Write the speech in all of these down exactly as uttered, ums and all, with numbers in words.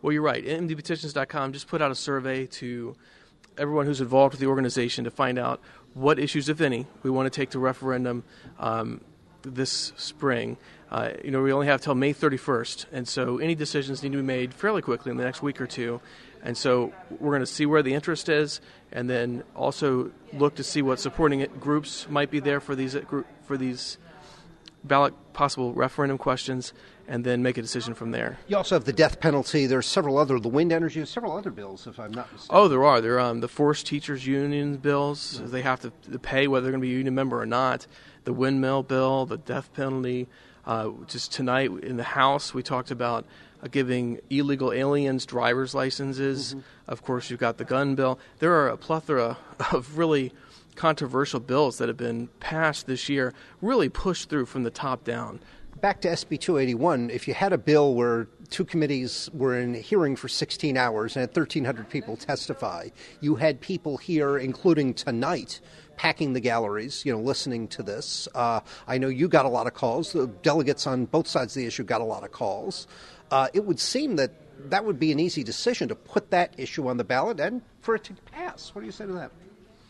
Well, you're right. M D petitions dot com just put out a survey to everyone who's involved with the organization to find out what issues, if any, we want to take to referendum um, this spring. Uh, you know, we only have till May thirty-first, and so any decisions need to be made fairly quickly in the next week or two. And so we're going to see where the interest is, and then also look to see what supporting it groups might be there for these for these ballot possible referendum questions, and then make a decision from there. You also have the death penalty. There's several other, the wind energy, several other bills, if I'm not mistaken. Oh, there are. There are um, the forced teachers union bills. Mm-hmm. They have to pay whether they're going to be a union member or not. The windmill bill, the death penalty. Uh, just tonight in the House, we talked about uh, giving illegal aliens driver's licenses. Mm-hmm. Of course, you've got the gun bill. There are a plethora of really controversial bills that have been passed this year, really pushed through from the top down. Back to S B two eighty-one, if you had a bill where two committees were in a hearing for sixteen hours and had thirteen hundred people testify, you had people here, including tonight, packing the galleries, you know, listening to this. Uh, I know you got a lot of calls. The delegates on both sides of the issue got a lot of calls. Uh, it would seem that that would be an easy decision to put that issue on the ballot and for it to pass. What do you say to that?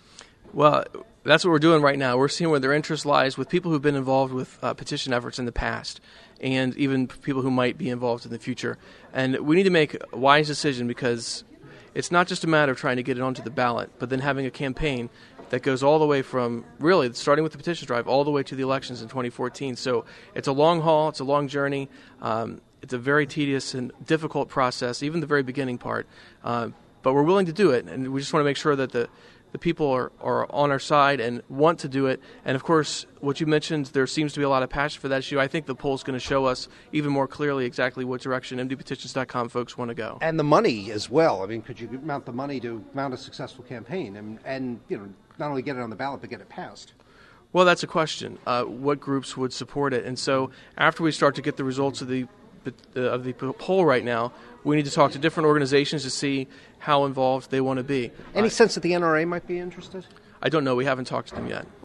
Well, that's what we're doing right now. We're seeing where their interest lies with people who've been involved with uh, petition efforts in the past, and even people who might be involved in the future. And we need to make a wise decision, because it's not just a matter of trying to get it onto the ballot, but then having a campaign that goes all the way from, really, starting with the petition drive, all the way to the elections in twenty fourteen. So it's a long haul, it's a long journey. Um, it's a very tedious and difficult process, even the very beginning part. Uh, but we're willing to do it, and we just want to make sure that the The people are, are on our side and want to do it. And, of course, what you mentioned, there seems to be a lot of passion for that issue. I think the poll's going to show us even more clearly exactly what direction M D petitions dot com folks want to go. And the money as well. I mean, could you mount the money to mount a successful campaign and, and you know, not only get it on the ballot but get it passed? Well, that's a question. Uh, what groups would support it? And so after we start to get the results of the uh, of the poll right now, we need to talk to different organizations to see how involved they want to be. Any uh, sense that the N R A might be interested? I don't know. We haven't talked to them yet.